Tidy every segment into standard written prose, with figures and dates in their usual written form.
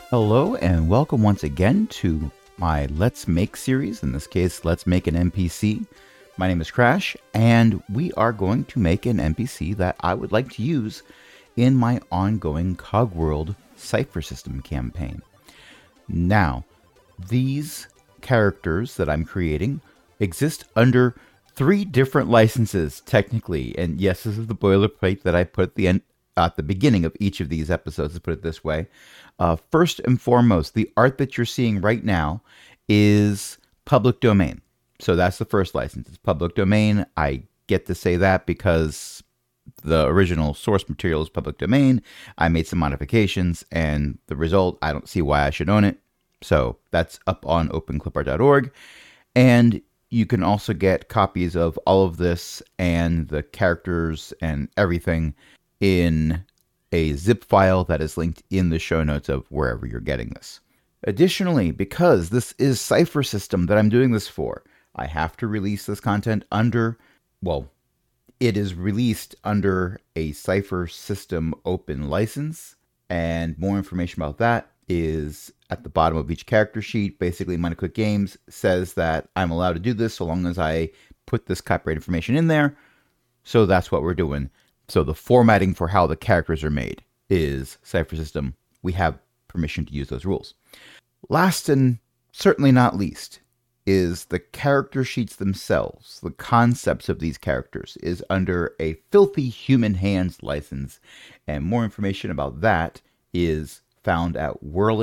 Hello and welcome once again to my Let's Make series. In this case, Let's Make an NPC. My name is Crash, and we are going to make an NPC that I would like to use in my ongoing Cogworld Cypher System campaign. Now, these characters that I'm creating exist under 3 different licenses, technically. And yes, this is the boilerplate that I put at the beginning of each of these episodes, to put it this way. First and foremost, the art that you're seeing right now is public domain. So that's the first license. It's public domain. I get to say that because the original source material is public domain. I made some modifications, and the result, I don't see why I should own it. So that's up on openclipart.org. And you can also get copies of all of this and the characters and everything in a zip file that is linked in the show notes of wherever you're getting this. Additionally, because this is Cypher System that I'm doing this for, I have to release this content under, it is released under a Cypher System open license, and more information about that is at the bottom of each character sheet. Basically, Money Click Games says that I'm allowed to do this so long as I put this copyright information in there. So that's what we're doing. So the formatting for how the characters are made is Cypher System. We have permission to use those rules. Last and certainly not least is the character sheets themselves. The concepts of these characters is under a Filthy Human Hands license. And more information about that is found at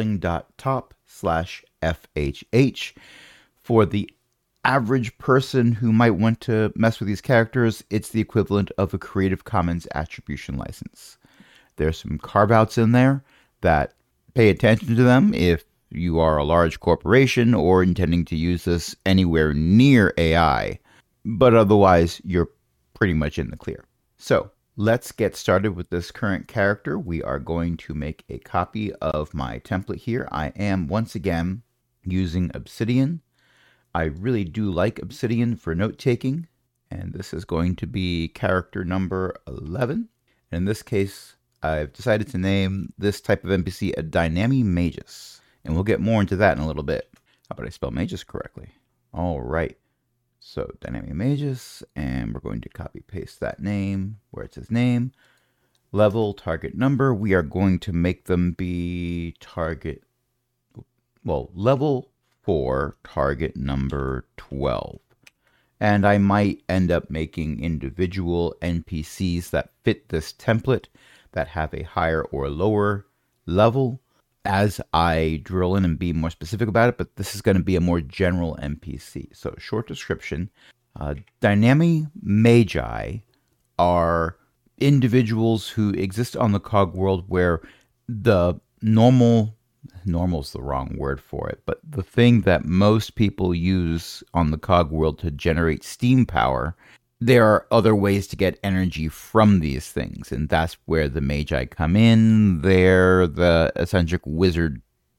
whirling.top/FHH. For the average person who might want to mess with these characters, it's the equivalent of a Creative Commons attribution license. There's some carve-outs in there that pay attention to them if you are a large corporation or intending to use this anywhere near AI, but otherwise you're pretty much in the clear. So let's get started with this current character. We are going to make a copy of my template here. I am once again using Obsidian. I really do like Obsidian for note-taking, and this is going to be character number 11. And in this case, I've decided to name this type of NPC a Dynami Magus, and we'll get more into that in a little bit. How about I spell Magus correctly? All right, so Dynami Magus, and we're going to copy-paste that name where it says name. Level, target number, we are going to make them be level 4, target number 12. And I might end up making individual NPCs that fit this template that have a higher or lower level as I drill in and be more specific about it, but this is going to be a more general NPC. So short description, Dynami Magi are individuals who exist on the cog world where the normal's the wrong word for it, but the thing that most people use on the cog world to generate steam power, there are other ways to get energy from these things, and that's where the Magi come in. They're the eccentric wizard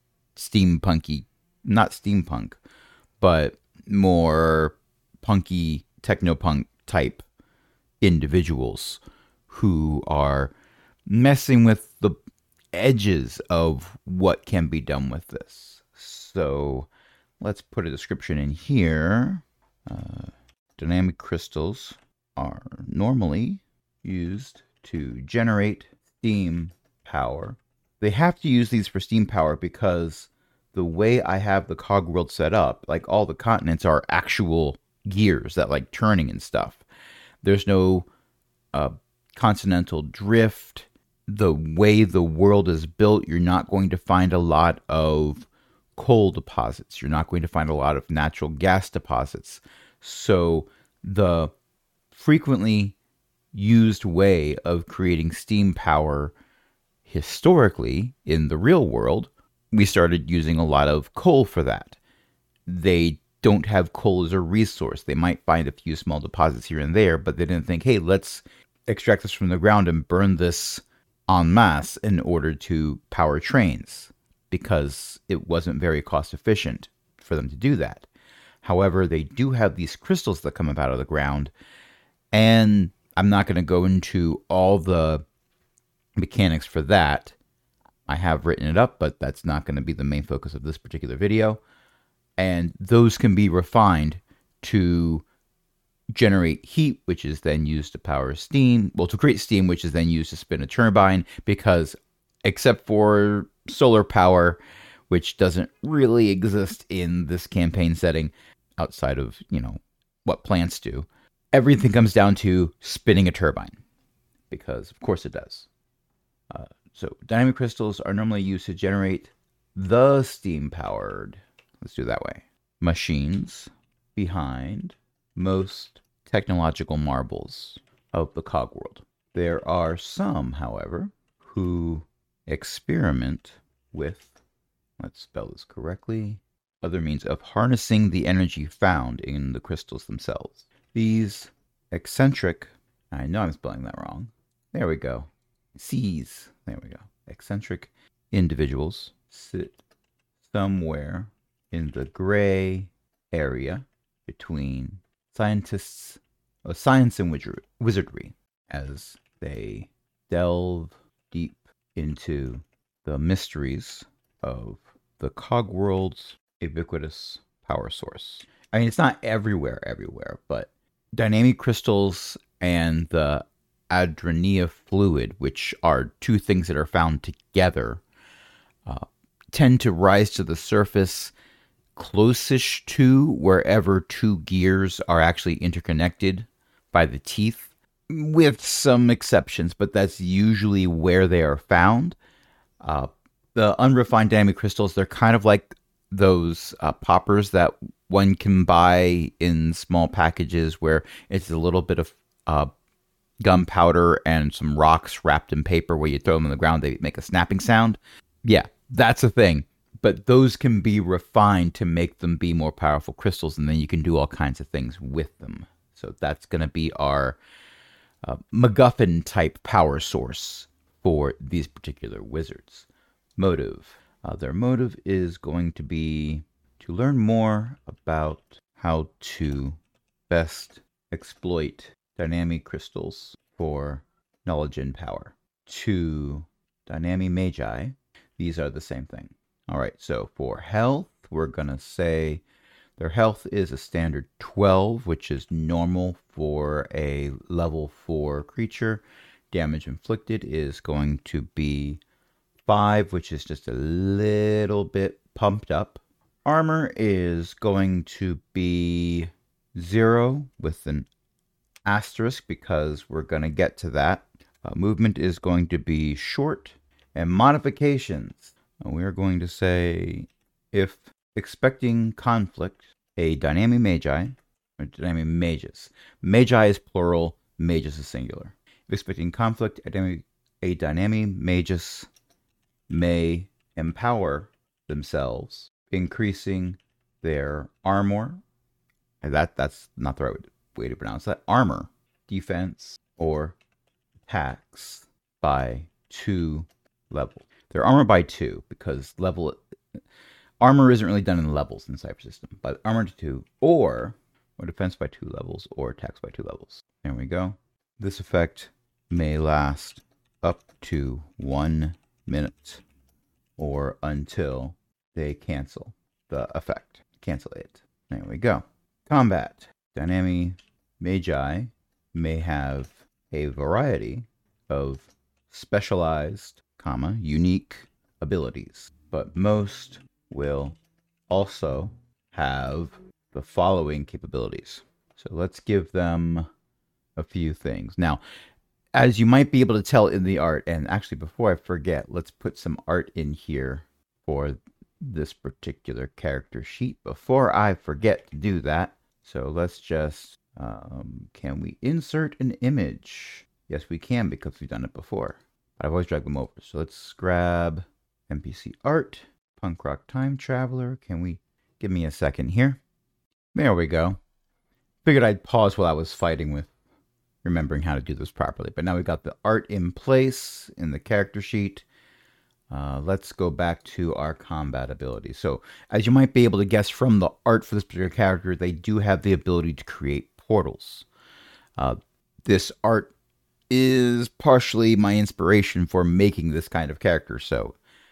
not steampunk, but more punky technopunk type individuals who are messing with the edges of what can be done with this. So let's put a description in here. Dynamic crystals are normally used to generate steam power. They have to use these for steam power because the way I have the cog world set up, like all the continents are actual gears that like turning and stuff. There's no continental drift. The way the world is built, you're not going to find a lot of coal deposits. You're not going to find a lot of natural gas deposits. So the frequently used way of creating steam power historically in the real world, we started using a lot of coal for that. They don't have coal as a resource. They might find a few small deposits here and there, but they didn't think, hey, let's extract this from the ground and burn this en masse in order to power trains, because it wasn't very cost efficient for them to do that. However, they do have these crystals that come up out of the ground, and I'm not going to go into all the mechanics for that. I have written it up, but that's not going to be the main focus of this particular video. And those can be refined to generate heat, which is then used to power steam. Well, to create steam, which is then used to spin a turbine, because except for solar power, which doesn't really exist in this campaign setting outside of, what plants do, everything comes down to spinning a turbine, because of course it does. So dynamic crystals are normally used to generate the steam-powered, let's do it that way, machines behind most technological marvels of the cog world. There are some, however, who experiment with, let's spell this correctly, other means of harnessing the energy found in the crystals themselves. These eccentric, I know I'm spelling that wrong. There we go. C's. There we go. Eccentric individuals sit somewhere in the gray area between science and wizardry as they delve deep into the mysteries of the cog world's ubiquitous power source. I mean, it's not everywhere, but dynamic crystals and the adrenia fluid, which are two things that are found together, tend to rise to the surface closest to wherever two gears are actually interconnected by the teeth, with some exceptions, but that's usually where they are found. The unrefined dynamic crystals, they're kind of like those poppers that one can buy in small packages where it's a little bit of gunpowder and some rocks wrapped in paper where you throw them on the ground, they make a snapping sound. Yeah, that's a thing. But those can be refined to make them be more powerful crystals, and then you can do all kinds of things with them. So that's going to be our MacGuffin-type power source for these particular wizards. Motive. Their motive is going to be to learn more about how to best exploit dynamic crystals for knowledge and power. To dynamic magi, these are the same thing. All right, so for health, we're going to say their health is a standard 12, which is normal for a level 4 creature. Damage inflicted is going to be 5, which is just a little bit pumped up. Armor is going to be 0 with an asterisk because we're going to get to that. Movement is going to be short. And modifications, we are going to say if expecting conflict, a dynamic magi, or dynamic magus. Magi is plural, magus is singular. If expecting conflict, a dynamic magus may empower themselves, increasing their armor. And that's not the right way to pronounce that. Armor, defense, or attacks by 2 levels. They're armor by 2 because armor isn't really done in levels in the Cypher system, but armor to 2 or defense by 2 levels or attacks by 2 levels. There we go. This effect may last up to 1 minute or until they cancel the effect. Cancel it. There we go. Combat. Dynamic magi may have a variety of specialized, unique abilities, but most will also have the following capabilities. So let's give them a few things. Now, as you might be able to tell in the art, and actually before I forget, let's put some art in here for this particular character sheet before I forget to do that. So let's just, can we insert an image? Yes, we can because we've done it before. I've always dragged them over. So let's grab NPC art, Punk Rock Time Traveler. Give me a second here. There we go. Figured I'd pause while I was fighting with remembering how to do this properly. But now we've got the art in place in the character sheet. Let's go back to our combat ability. So as you might be able to guess from the art for this particular character, they do have the ability to create portals. This art is partially my inspiration for making this kind of character. So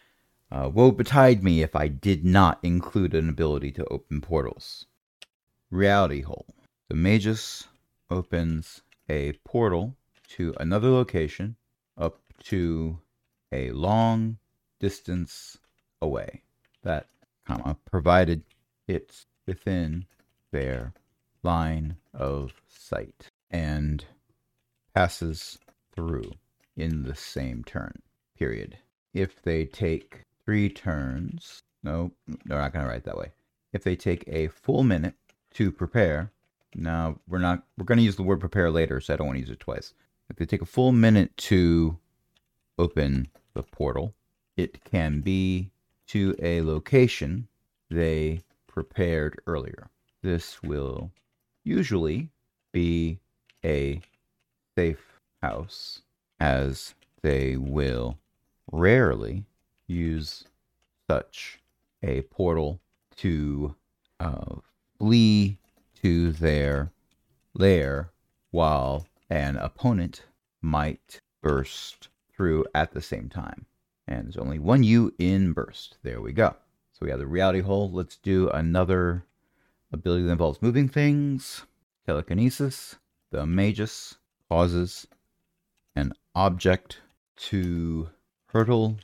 Woe betide me if I did not include an ability to open portals. Reality Hole. The Magus opens a portal to another location up to a long distance away. That, provided it's within their line of sight and passes through in the same turn, period. If they take 3 turns, no, they're not going to write it that way. If they take a full minute to prepare, now we're going to use the word prepare later, so I don't want to use it twice. If they take a full minute to open the portal, it can be to a location they prepared earlier. This will usually be a safe house, as they will rarely use such a portal to flee to their lair while an opponent might burst through at the same time. And there's only one U in burst. There we go. So we have the Reality Hole. Let's do another ability that involves moving things. Telekinesis. The Magus causes an object to hurtle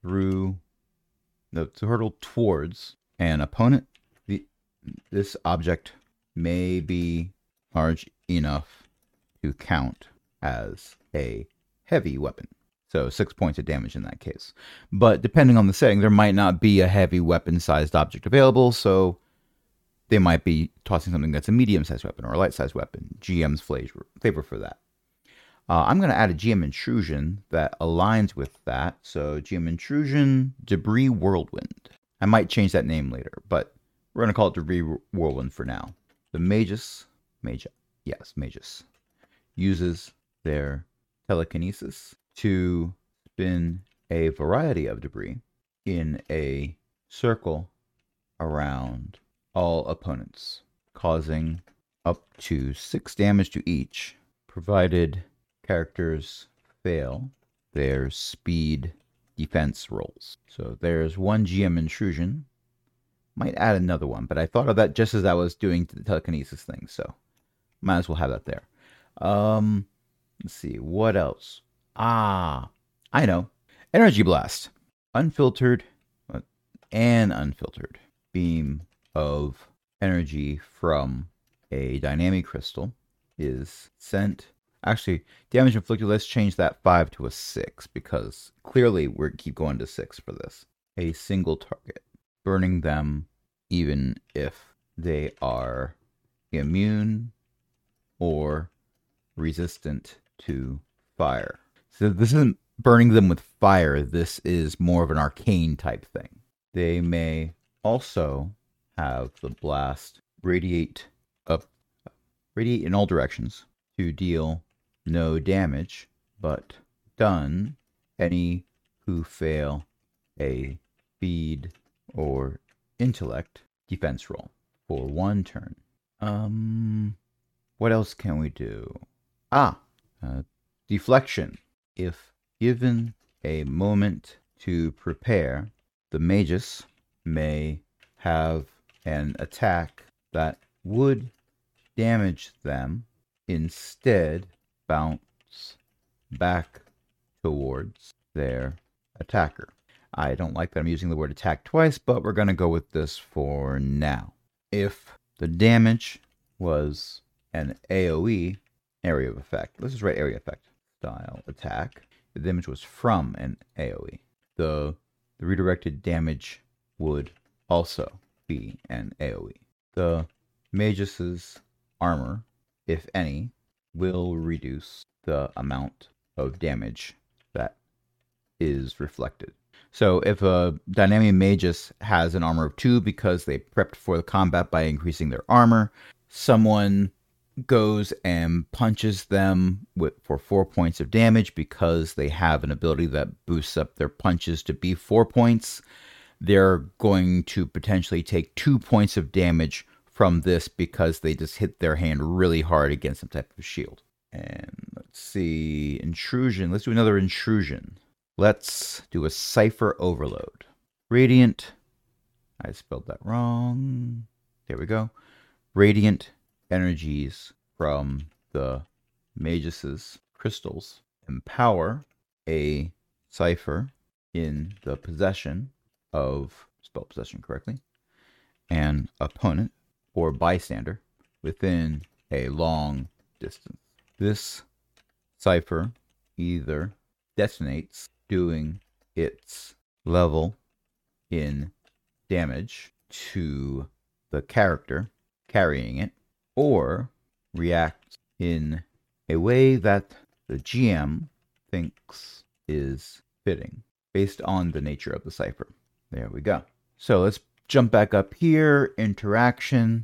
towards an opponent. This object may be large enough to count as a heavy weapon. So 6 points of damage in that case. But depending on the setting, there might not be a heavy weapon-sized object available, so they might be tossing something that's a medium-sized weapon or a light-sized weapon. GM's favor for that. I'm going to add a GM intrusion that aligns with that. So GM intrusion, Debris Whirlwind. I might change that name later, but we're going to call it Debris Whirlwind for now. The Magus uses their telekinesis to spin a variety of debris in a circle around all opponents, causing up to 6 damage to each, provided characters fail their speed defense rolls. So there's one GM intrusion. Might add another one, but I thought of that just as I was doing the telekinesis thing, so might as well have that there. Let's see, what else? I know. Energy Blast. Unfiltered beam of energy from a dynamic crystal is sent. Actually, damage inflicted, let's change that 5 to a 6, because clearly we keep going to 6 for this. A single target, burning them even if they are immune or resistant to fire. So this isn't burning them with fire, this is more of an arcane type thing. They may also have the blast radiate in all directions to deal no damage, but stun any who fail a speed or intellect defense roll for 1 turn. What else can we do? Deflection. If given a moment to prepare, the Magus may have an attack that would damage them instead bounce back towards their attacker. I don't like that I'm using the word attack twice, but we're going to go with this for now. If the damage was an AoE, area of effect, let's just write area effect, style attack, the damage was from an AoE. The redirected damage would also be an AoE. The Magus's armor, if any, will reduce the amount of damage that is reflected. So if a dynamic Magus has an armor of 2 because they prepped for the combat by increasing their armor, someone goes and punches them for 4 points of damage because they have an ability that boosts up their punches to be 4 points, they're going to potentially take 2 points of damage from this because they just hit their hand really hard against some type of shield. And let's see, intrusion. Let's do another intrusion. Let's do a Cipher Overload. radiant, I spelled that wrong. There we go. Radiant energies from the Magus' crystals empower a cipher in the possession of, spell possession correctly, an opponent or bystander within a long distance. This cipher either detonates, doing its level in damage to the character carrying it, or reacts in a way that the GM thinks is fitting based on the nature of the cipher. There we go. So let's jump back up here. Interaction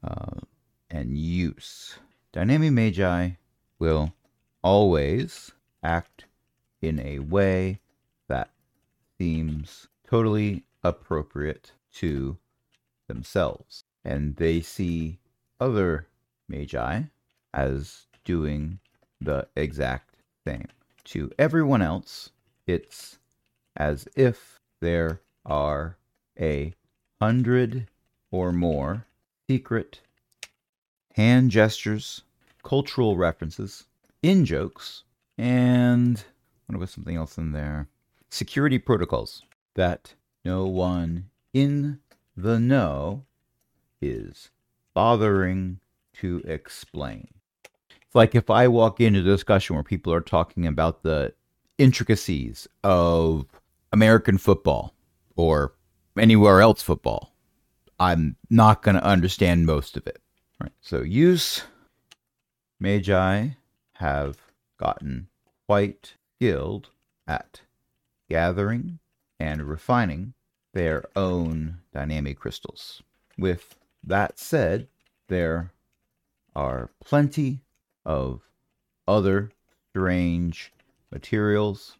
and use. Dynamic Magi will always act in a way that seems totally appropriate to themselves, and they see other Magi as doing the exact same. To everyone else, it's as if there are 100 or more secret hand gestures, cultural references, in-jokes, and what was something else in there? Security protocols that no one in the know is bothering to explain. It's like if I walk into a discussion where people are talking about the intricacies of American football or anywhere else football, I'm not going to understand most of it. Right. So use. Magi have gotten quite skilled at gathering and refining their own dynamic crystals. With that said, there are plenty of other strange materials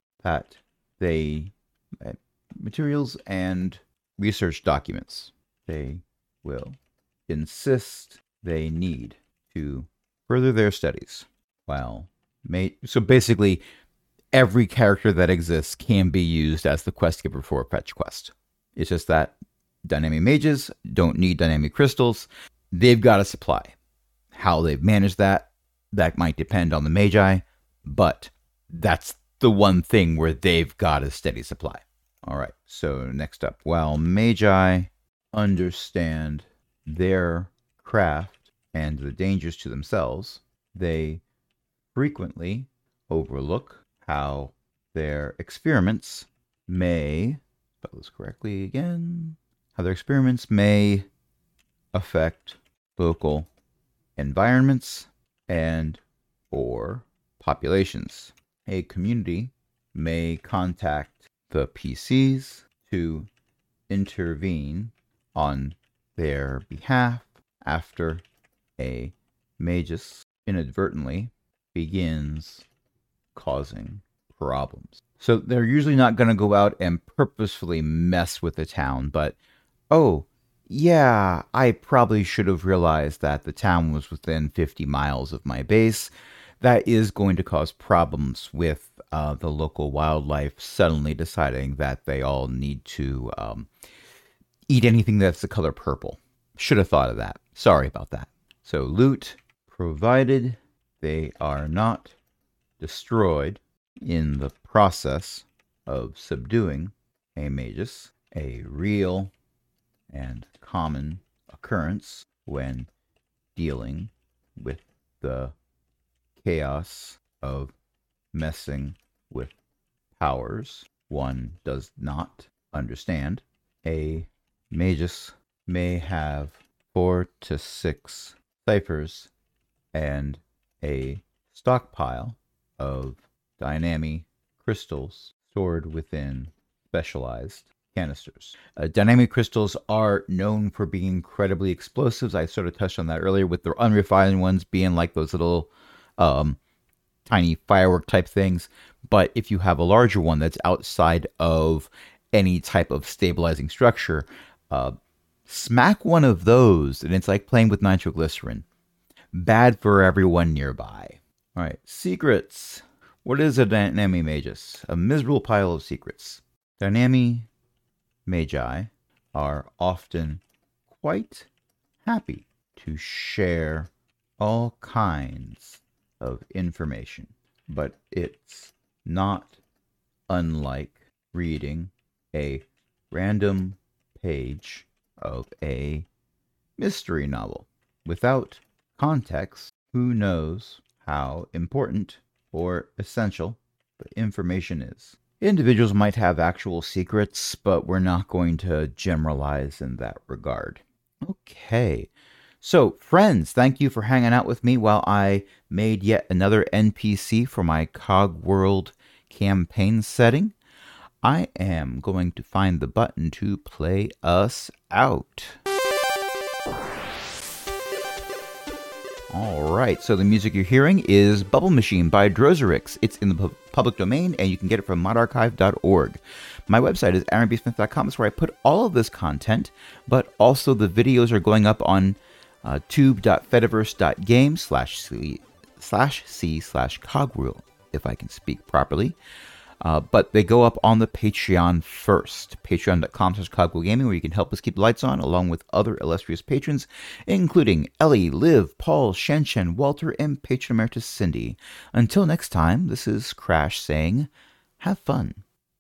and research documents they will insist they need to further their studies. So basically, every character that exists can be used as the quest giver for a fetch quest. It's just that dynamic mages don't need dynamic crystals. They've got a supply. How they've managed that might depend on the magi, but that's the one thing where they've got a steady supply. All right, so next up, while magi understand their craft and the dangers to themselves, they frequently overlook how their experiments may, spell this correctly again, how their experiments may affect local environments and or populations. A community may contact the PCs to intervene on their behalf after a magus inadvertently begins causing problems. So they're usually not going to go out and purposefully mess with the town, but, oh, yeah, I probably should have realized that the town was within 50 miles of my base. That is going to cause problems with the local wildlife suddenly deciding that they all need to eat anything that's the color purple. Should have thought of that. Sorry about that. So loot, provided they are not destroyed in the process of subduing a magus, a real and common occurrence when dealing with the chaos of messing with powers one does not understand. A magus may have 4 to 6 ciphers and a stockpile of dynamic crystals stored within specialized canisters. Dynamic crystals are known for being incredibly explosives. I sort of touched on that earlier, with the unrefined ones being like those little tiny firework type things. But if you have a larger one that's outside of any type of stabilizing structure, smack one of those and it's like playing with nitroglycerin. Bad for everyone nearby. All right, secrets. What is a dynamic magus? A miserable pile of secrets. Dynamic magi are often quite happy to share all kinds of information, but it's not unlike reading a random page of a mystery novel. Without context, who knows how important or essential the information is? Individuals might have actual secrets, but we're not going to generalize in that regard. Okay. So, friends, thank you for hanging out with me while I made yet another NPC for my Cogworld campaign setting. I am going to find the button to play us out. All right, so the music you're hearing is Bubble Machine by Drozerix. It's in the public domain, and you can get it from modarchive.org. My website is aaronbsmith.com. That's where I put all of this content, but also the videos are going up on tube.fediverse.game/c/cogworld, if I can speak properly. But they go up on the Patreon first. Patreon.com/CogwheelGaming, where you can help us keep the lights on, along with other illustrious patrons, including Ellie, Liv, Paul, Shen, Walter, and Patron Emeritus Cindy. Until next time, this is Crash saying, have fun.